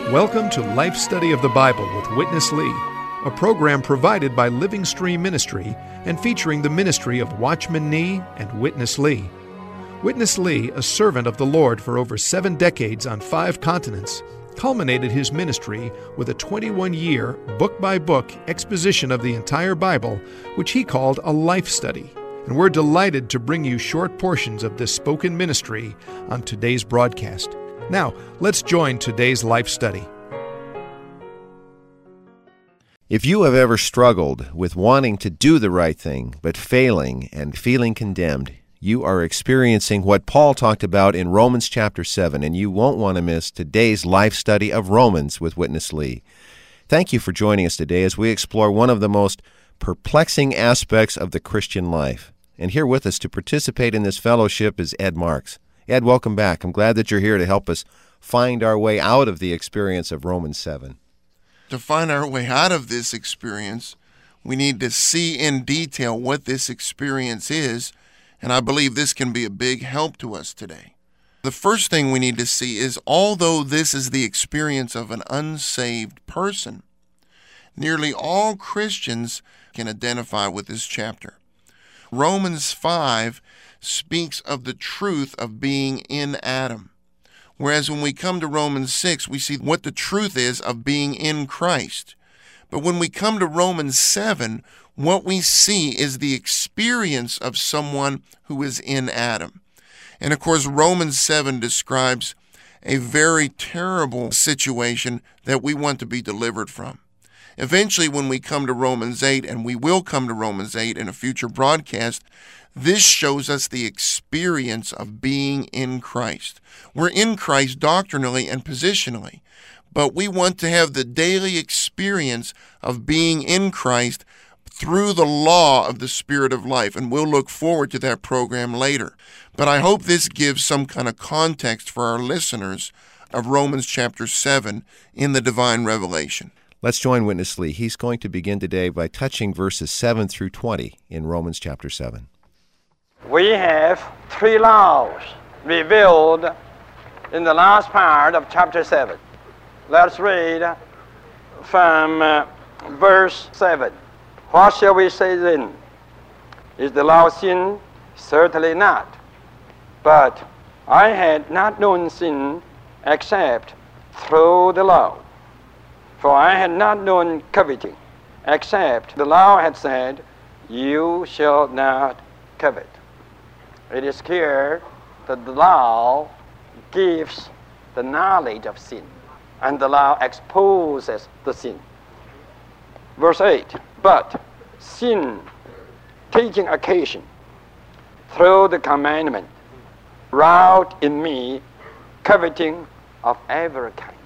Welcome to Life Study of the Bible with Witness Lee, a program provided by Living Stream Ministry and featuring the ministry of Watchman Nee and Witness Lee. Witness Lee, a servant of the Lord for over 7 decades on 5 continents, culminated his ministry with a 21-year, book-by-book exposition of the entire Bible, which he called a life study. And we're delighted to bring you short portions of this spoken ministry on today's broadcast. Now, let's join today's life study. If you have ever struggled with wanting to do the right thing, but failing and feeling condemned, you are experiencing what Paul talked about in Romans chapter 7, and you won't want to miss today's life study of Romans with Witness Lee. Thank you for joining us today as we explore one of the most perplexing aspects of the Christian life. And here with us to participate in this fellowship is Ed Marks. Ed, welcome back. I'm glad that you're here to help us find our way out of the experience of Romans 7. To find our way out of this experience, we need to see in detail what this experience is, and I believe this can be a big help to us today. The first thing we need to see is, although this is the experience of an unsaved person, nearly all Christians can identify with this chapter. Romans 5 speaks of the truth of being in Adam. Whereas when we come to Romans 6, we see what the truth is of being in Christ. But when we come to Romans 7, what we see is the experience of someone who is in Adam. And of course, Romans 7 describes a very terrible situation that we want to be delivered from. Eventually, when we come to Romans 8, and we will come to Romans 8 in a future broadcast, this shows us the experience of being in Christ. We're in Christ doctrinally and positionally, but we want to have the daily experience of being in Christ through the law of the Spirit of life, and we'll look forward to that program later. But I hope this gives some kind of context for our listeners of Romans chapter 7 in the divine revelation. Let's join Witness Lee. He's going to begin today by touching verses 7 through 20 in Romans chapter 7. We have 3 laws revealed in the last part of chapter 7. Let's read from verse 7. What shall we say then? Is the law sin? Certainly not. But I had not known sin except through the law. For I had not known coveting, except the law had said, you shall not covet. It is clear that the law gives the knowledge of sin, and the law exposes the sin. Verse 8, but sin, taking occasion through the commandment, wrought in me coveting of every kind.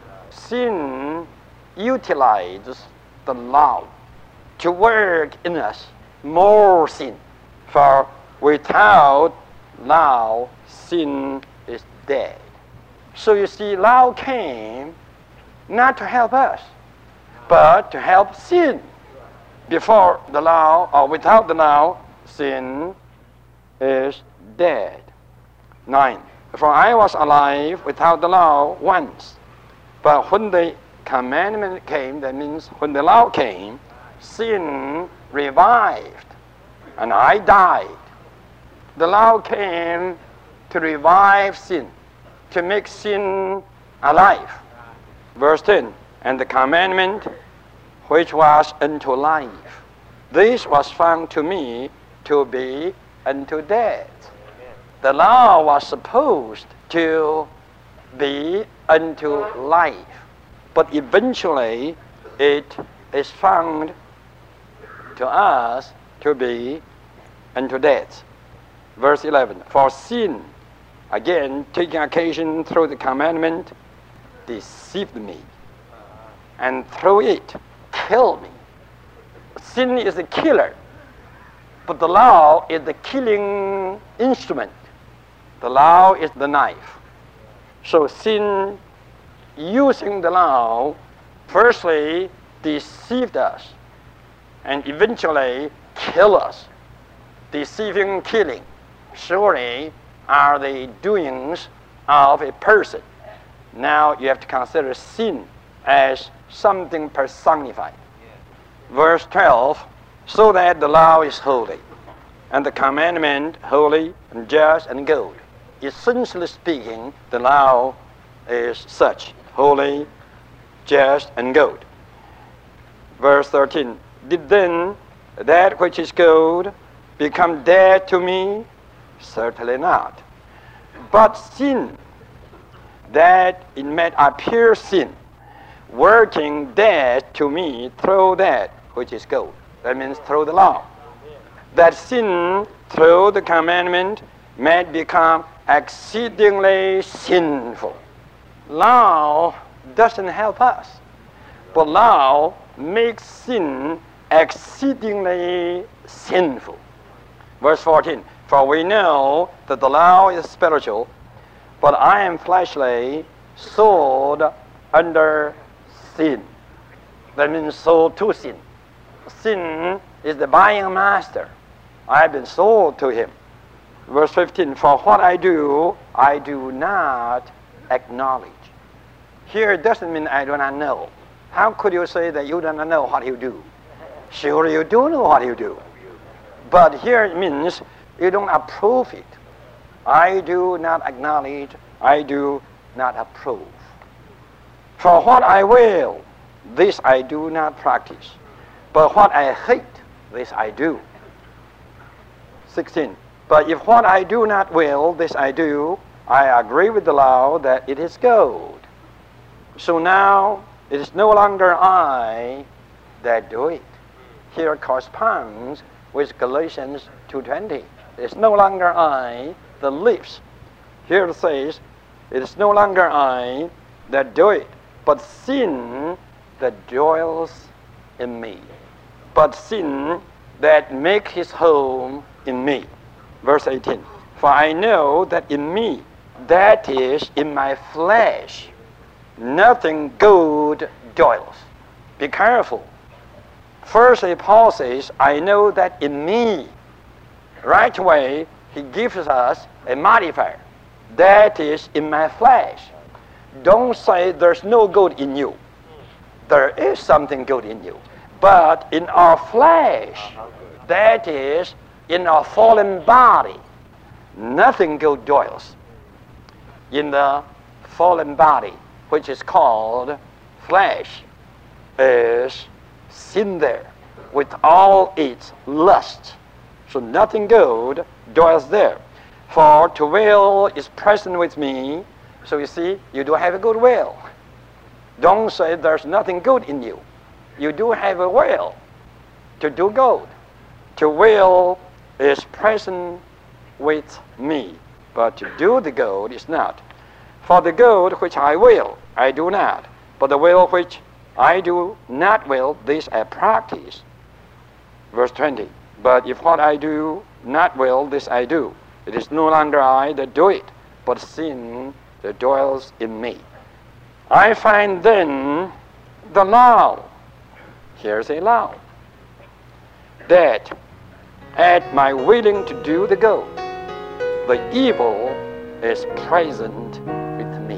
Sin utilizes the law to work in us more sin. For without law, sin is dead. So you see, law came not to help us, but to help sin. Before the law, or without the law, sin is dead. 9. For I was alive without the law once, but when the commandment came, that means when the law came, sin revived, and I died. The law came to revive sin, to make sin alive. Verse 10, and the commandment which was unto life, this was found to me to be unto death. The law was supposed to be unto life, but eventually it is found to us to be unto death. Verse 11, for sin, again taking occasion through the commandment, deceived me, and through it killed me. Sin is a killer, but the law is the killing instrument. The law is the knife. So sin, using the law, firstly deceived us, and eventually kill us. Deceiving, killing, surely are the doings of a person. Now you have to consider sin as something personified. Verse 12, so that the law is holy, and the commandment holy and just and good. Essentially speaking, the law is such, holy, just, and good. Verse 13, did then that which is good become dead to me? Certainly not. But sin, that it might appear sin, working dead to me through that which is good. That means through the law. That sin through the commandment might become exceedingly sinful. Law doesn't help us, but law makes sin exceedingly sinful. Verse 14, for we know that the law is spiritual, but I am fleshly, sold under sin. That means sold to sin. Sin is the buying master. I have been sold to him. Verse 15, for what I do not acknowledge. Here it doesn't mean I do not know. How could you say that you do not know what you do? Sure, you do know what you do. But here it means you don't approve it. I do not acknowledge, I do not approve. For what I will, this I do not practice. But what I hate, this I do. 16. But if what I do not will, this I do, I agree with the law that it is good. So now it is no longer I that do it. Here corresponds with Galatians 2:20. It's no longer I that lives. Here it says, it is no longer I that do it, but sin that dwells in me. But sin that makes his home in me. Verse 18, for I know that in me, that is, in my flesh, nothing good dwells. Be careful. Firstly, Paul says, I know that in me. Right away, he gives us a modifier. That is, in my flesh. Don't say there's no good in you. There is something good in you. But in our flesh, that is, in our fallen body, nothing good dwells. In the fallen body, which is called flesh, is sin there with all its lust. So nothing good dwells there. For to will is present with me. So you see, you do have a good will. Don't say there's nothing good in you. You do have a will to do good. To will is present with me, but to do the good is not. For the good which I will, I do not. But the will which I do not will, this I practice. Verse 20, but if what I do not will, this I do. It is no longer I that do it, but sin that dwells in me. I find then the law. Here's a law. That at my willing to do the good, the evil is present with me.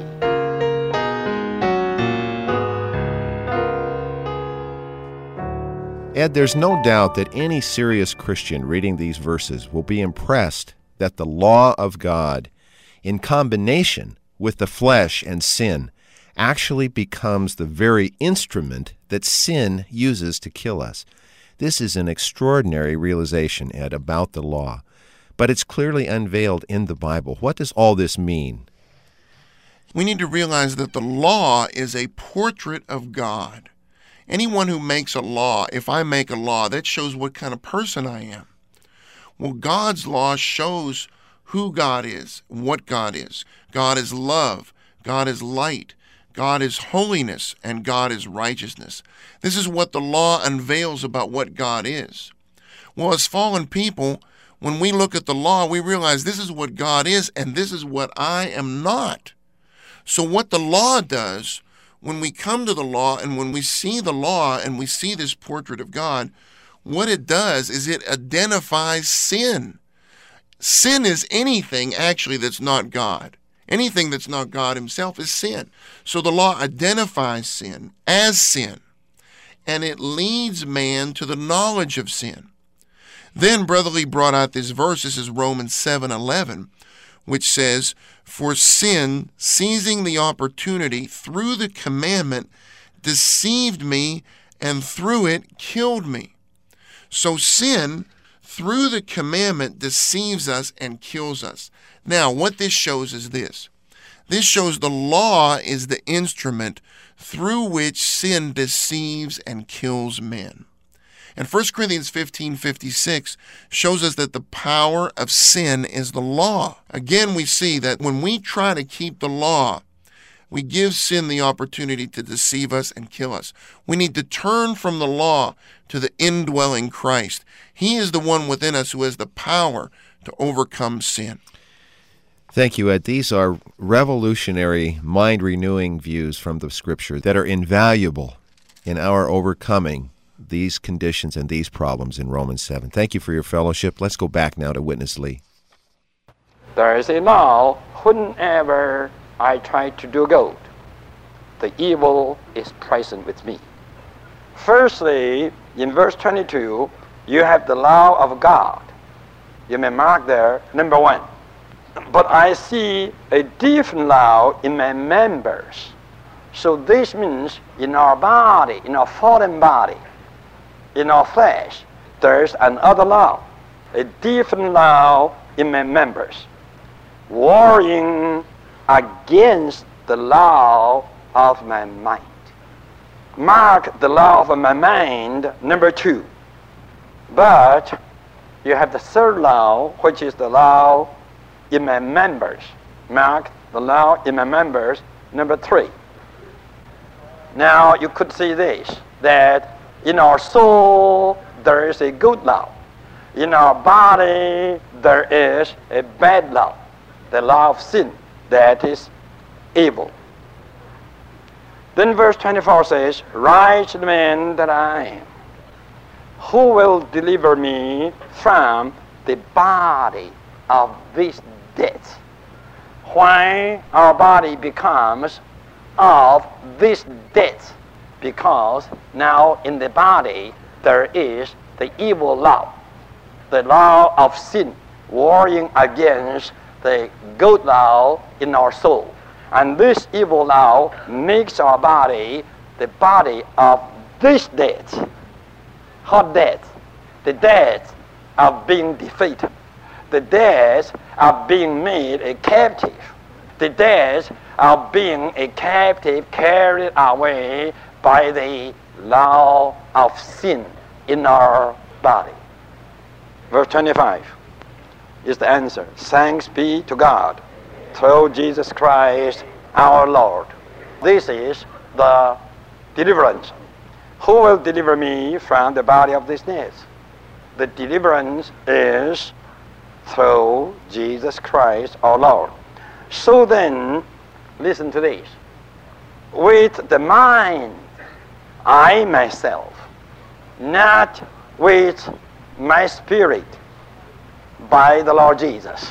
Ed, there's no doubt that any serious Christian reading these verses will be impressed that the law of God, in combination with the flesh and sin, actually becomes the very instrument that sin uses to kill us. This is an extraordinary realization, Ed, about the law. But it's clearly unveiled in the Bible. What does all this mean? We need to realize that the law is a portrait of God. Anyone who makes a law, if I make a law, that shows what kind of person I am. Well, God's law shows who God is, what God is. God is love. God is light. God is holiness, and God is righteousness. This is what the law unveils about what God is. Well, as fallen people, when we look at the law, we realize this is what God is, and this is what I am not. So what the law does, when we come to the law, and when we see the law, and we see this portrait of God, what it does is it identifies sin. Sin is anything, actually, that's not God. Anything that's not God himself is sin. So the law identifies sin as sin, and it leads man to the knowledge of sin. Then Brother Lee brought out this verse. This is Romans 7:11, which says, "For sin, seizing the opportunity through the commandment, deceived me, and through it killed me." So sin, through the commandment, deceives us and kills us. Now, what this shows is this. This shows the law is the instrument through which sin deceives and kills men. And 1 Corinthians 15:56 shows us that the power of sin is the law. Again, we see that when we try to keep the law, we give sin the opportunity to deceive us and kill us. We need to turn from the law to the indwelling Christ. He is the one within us who has the power to overcome sin. Thank you, Ed. These are revolutionary, mind-renewing views from the Scripture that are invaluable in our overcoming these conditions and these problems in Romans 7. Thank you for your fellowship. Let's go back now to Witness Lee. There is a law whenever I try to do good, the evil is present with me. Firstly, in verse 22, you have the law of God. You may mark there, number 1. But I see a different law in my members. So this means in our body, in our fallen body, in our flesh, there's another law, a different law in my members, warring against the law of my mind. Mark the law of my mind, number 2. But you have the third law, which is the law in my members. Mark the law in my members, number 3. Now you could see this, that in our soul there is a good law. In our body there is a bad law, the law of sin, that is evil. Then verse 24 says, "Wretched man that I am, who will deliver me from the body of this death?" Why our body becomes of this death? Because now in the body there is the evil law, the law of sin, warring against the good law in our soul. And this evil law makes our body the body of this death. What death? The death of being defeated, the death of being made a captive, the death of being a captive carried away by the law of sin in our body. Verse 25 is the answer. Thanks be to God through Jesus Christ our Lord. This is the deliverance. Who will deliver me from the body of this death? The deliverance is through Jesus Christ our Lord. So then, listen to this. With the mind, I myself, not with my spirit, by the Lord Jesus,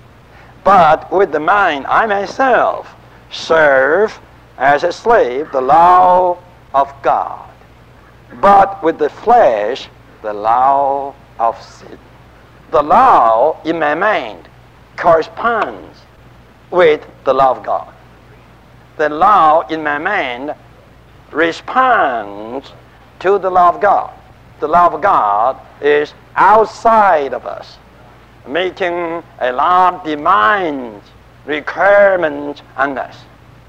but with the mind, I myself serve as a slave the law of God, but with the flesh, the law of sin. The law in my mind corresponds with the law of God. The law in my mind responds to the law of God. The law of God is outside of us, making a lot of demands, requirements on us.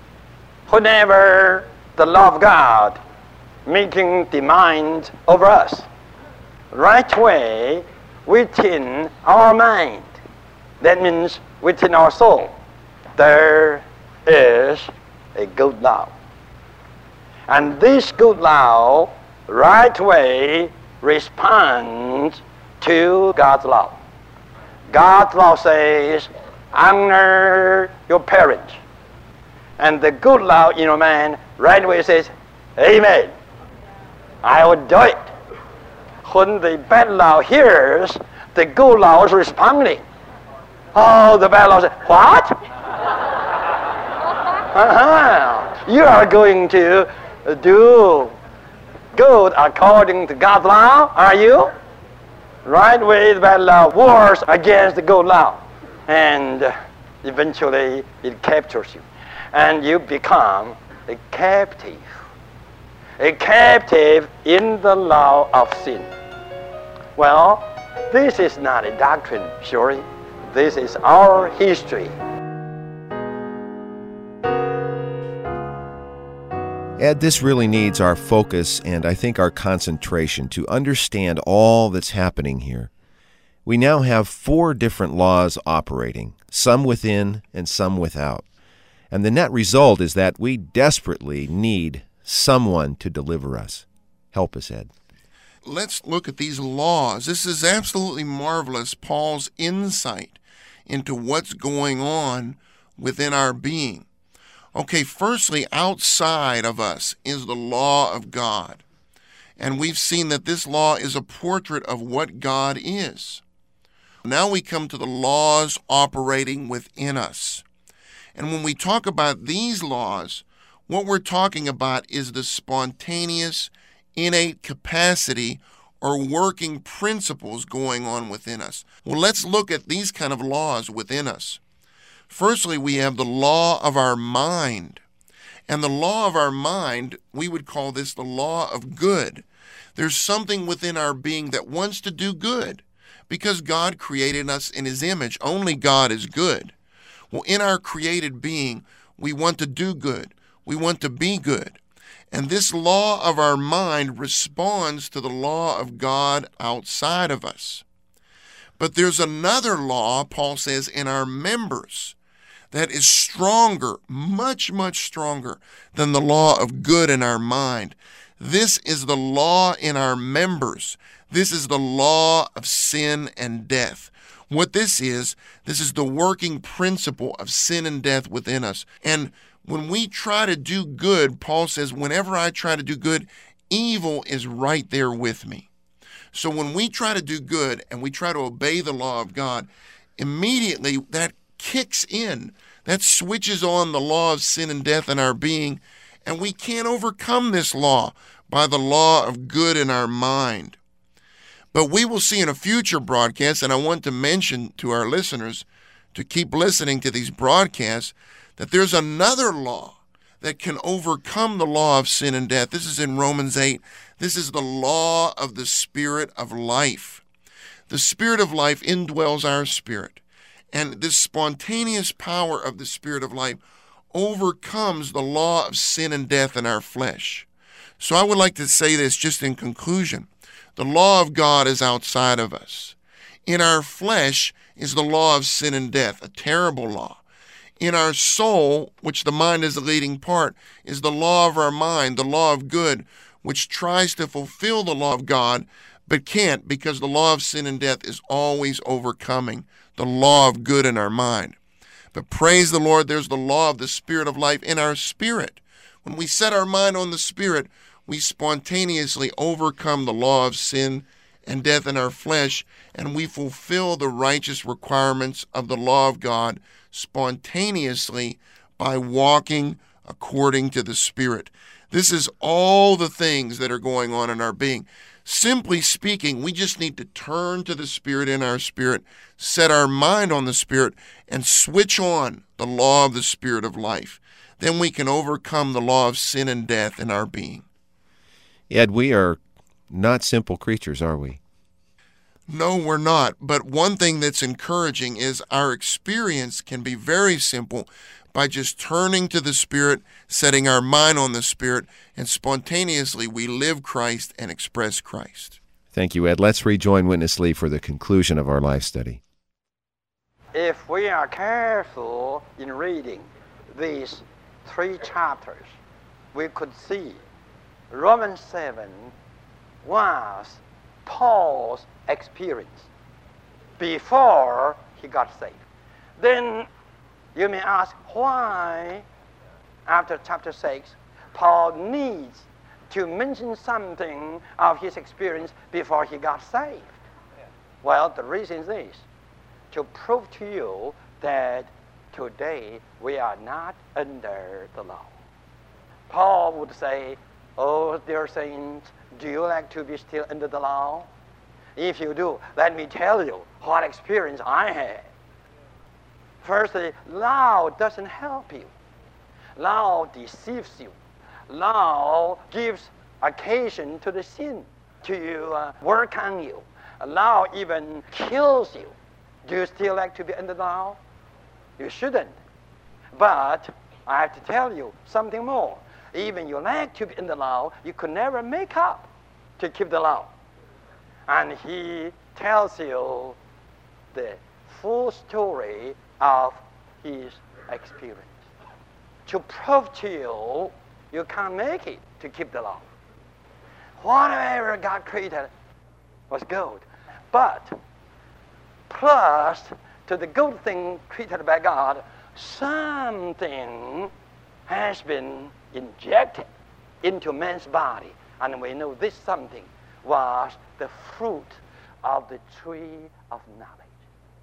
Whenever the law of God making demands over us, right away within our mind, that means within our soul, there is a good law. And this good law right away responds to God's law. God's law says, honor your parents. And the good law in your mind right away says, amen, I will do it. When the bad law hears, the good law is responding. Oh, the bad law says, what? You are going to do good according to God's law, are you? Right with bad law wars against the good law. And eventually it captures you. And you become a captive in the law of sin. Well, this is not a doctrine, surely. This is our history. Ed, this really needs our focus and I think our concentration to understand all that's happening here. We now have 4 different laws operating, some within and some without. And the net result is that we desperately need someone to deliver us. Help us, Ed. Let's look at these laws. This is absolutely marvelous, Paul's insight into what's going on within our being. Okay, firstly, outside of us is the law of God. And we've seen that this law is a portrait of what God is. Now we come to the laws operating within us. And when we talk about these laws, what we're talking about is the spontaneous, innate capacity or working principles going on within us. Well, let's look at these kind of laws within us. Firstly, we have the law of our mind. And the law of our mind, we would call this the law of good. There's something within our being that wants to do good because God created us in His image. Only God is good. Well, in our created being, we want to do good. We want to be good. And this law of our mind responds to the law of God outside of us. But there's another law, Paul says, in our members that is stronger, much, much stronger than the law of good in our mind. This is the law in our members. This is the law of sin and death. What this is the working principle of sin and death within us. And when we try to do good, Paul says, whenever I try to do good, evil is right there with me. So when we try to do good and we try to obey the law of God, immediately that kicks in. That switches on the law of sin and death in our being, and we can't overcome this law by the law of good in our mind. But we will see in a future broadcast, and I want to mention to our listeners to keep listening to these broadcasts, that there's another law that can overcome the law of sin and death. This is in Romans 8. This is the law of the Spirit of life. The Spirit of life indwells our spirit. And this spontaneous power of the Spirit of life overcomes the law of sin and death in our flesh. So I would like to say this just in conclusion. The law of God is outside of us. In our flesh is the law of sin and death, a terrible law. In our soul, which the mind is the leading part, is the law of our mind, the law of good, which tries to fulfill the law of God, but can't because the law of sin and death is always overcoming the law of good in our mind. But praise the Lord, there's the law of the Spirit of life in our spirit. When we set our mind on the Spirit, we spontaneously overcome the law of sin and death in our flesh, and we fulfill the righteous requirements of the law of God spontaneously by walking according to the Spirit. This is all the things that are going on in our being. Simply speaking, we just need to turn to the Spirit in our spirit, set our mind on the Spirit, and switch on the law of the Spirit of life. Then we can overcome the law of sin and death in our being. Ed, we are not simple creatures, are we? No, we're not. But one thing that's encouraging is our experience can be very simple by just turning to the Spirit, setting our mind on the Spirit, and spontaneously we live Christ and express Christ. Thank you, Ed. Let's rejoin Witness Lee for the conclusion of our life study. If we are careful in reading these 3 chapters, we could see Romans 7 was Paul's experience before he got saved. Then you may ask why, after chapter 6, Paul needs to mention something of his experience before he got saved. Well, the reason is this: to prove to you that today we are not under the law. Paul would say, "Oh, dear saints, do you like to be still under the law? If you do, let me tell you what experience I had. Firstly, law doesn't help you. Law deceives you. Law gives occasion to the sin to work on you. Law even kills you. Do you still like to be under the law? You shouldn't. But I have to tell you something more. Even you like to be in the law, you could never make up to keep the law." And he tells you the full story of his experience to prove to you you can't make it to keep the law. Whatever God created was good. But plus to the good thing created by God, something has been injected into man's body. And we know this something was the fruit of the tree of knowledge.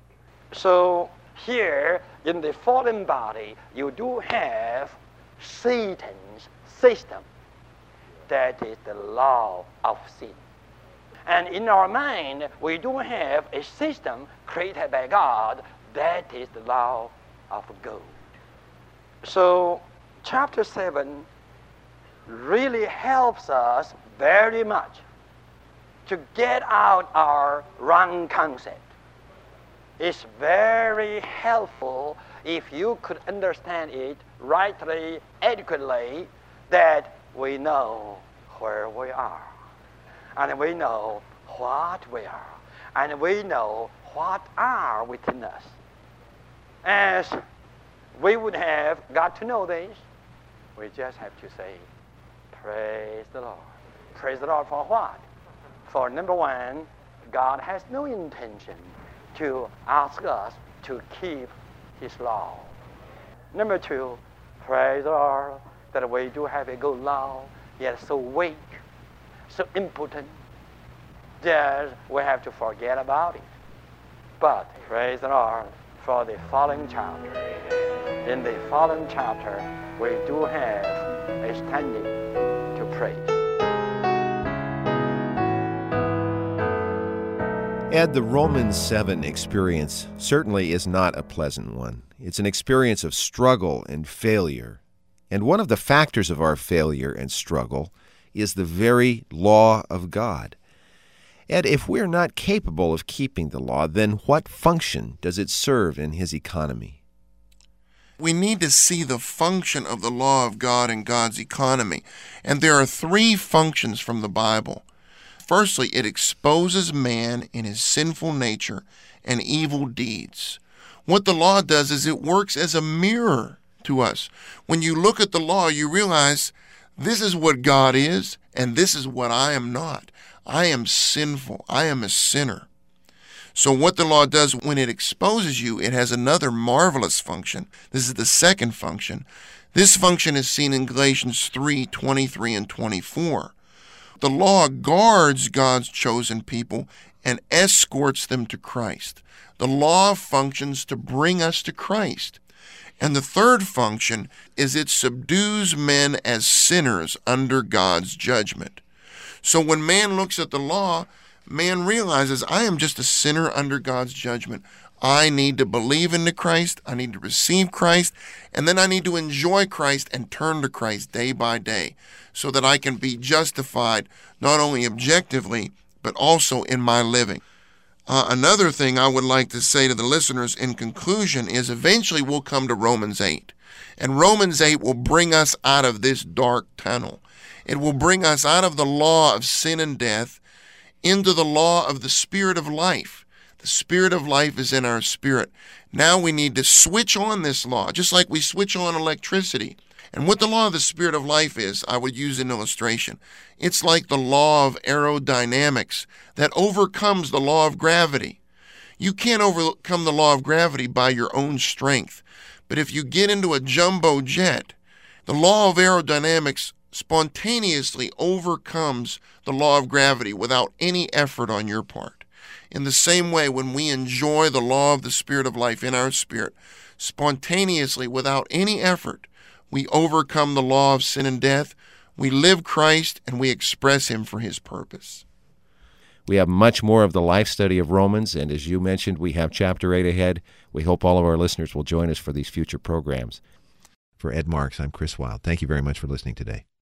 So here in the fallen body, you do have Satan's system. That is the law of sin. And in our mind, we do have a system created by God. That is the law of God. So chapter 7 really helps us very much to get out our wrong concept. It's very helpful if you could understand it rightly, adequately, that we know where we are, and we know what we are, and we know what are within us. As we would have got to know this, we just have to say, praise the Lord. Praise the Lord for what? For number one, God has no intention to ask us to keep his law. Number two, praise the Lord that we do have a good law, yet so weak, so impotent, that we have to forget about it. But praise the Lord for the following chapter. In the following chapter, we do have a standing to praise. Ed, the Romans 7 experience certainly is not a pleasant one. It's an experience of struggle and failure. And one of the factors of our failure and struggle is the very law of God. Ed, if we're not capable of keeping the law, then what function does it serve in his economy? We need to see the function of the law of God in God's economy. And there are three functions from the Bible. Firstly, it exposes man in his sinful nature and evil deeds. What the law does is it works as a mirror to us. When you look at the law, you realize this is what God is, and this is what I am not. I am sinful. I am a sinner. So what the law does when it exposes you, it has another marvelous function. This is the second function. This function is seen in Galatians 3:23 and 24. The law guards God's chosen people and escorts them to Christ. The law functions to bring us to Christ. And the third function is it subdues men as sinners under God's judgment. So when man looks at the law, man realizes, I am just a sinner under God's judgment. I need to believe into Christ, I need to receive Christ, and then I need to enjoy Christ and turn to Christ day by day so that I can be justified not only objectively, but also in my living. Another thing I would like to say to the listeners in conclusion is eventually we'll come to Romans 8. And Romans 8 will bring us out of this dark tunnel. It will bring us out of the law of sin and death into the law of the Spirit of life. The Spirit of life is in our spirit. Now we need to switch on this law, just like we switch on electricity. And what the law of the Spirit of life is, I would use an illustration. It's like the law of aerodynamics that overcomes the law of gravity. You can't overcome the law of gravity by your own strength. But if you get into a jumbo jet, the law of aerodynamics spontaneously overcomes the law of gravity without any effort on your part. In the same way, when we enjoy the law of the Spirit of life in our spirit, spontaneously, without any effort, we overcome the law of sin and death, we live Christ, and we express Him for His purpose. We have much more of the life study of Romans, and as you mentioned, we have Chapter 8 ahead. We hope all of our listeners will join us for these future programs. For Ed Marks, I'm Chris Wilde. Thank you very much for listening today.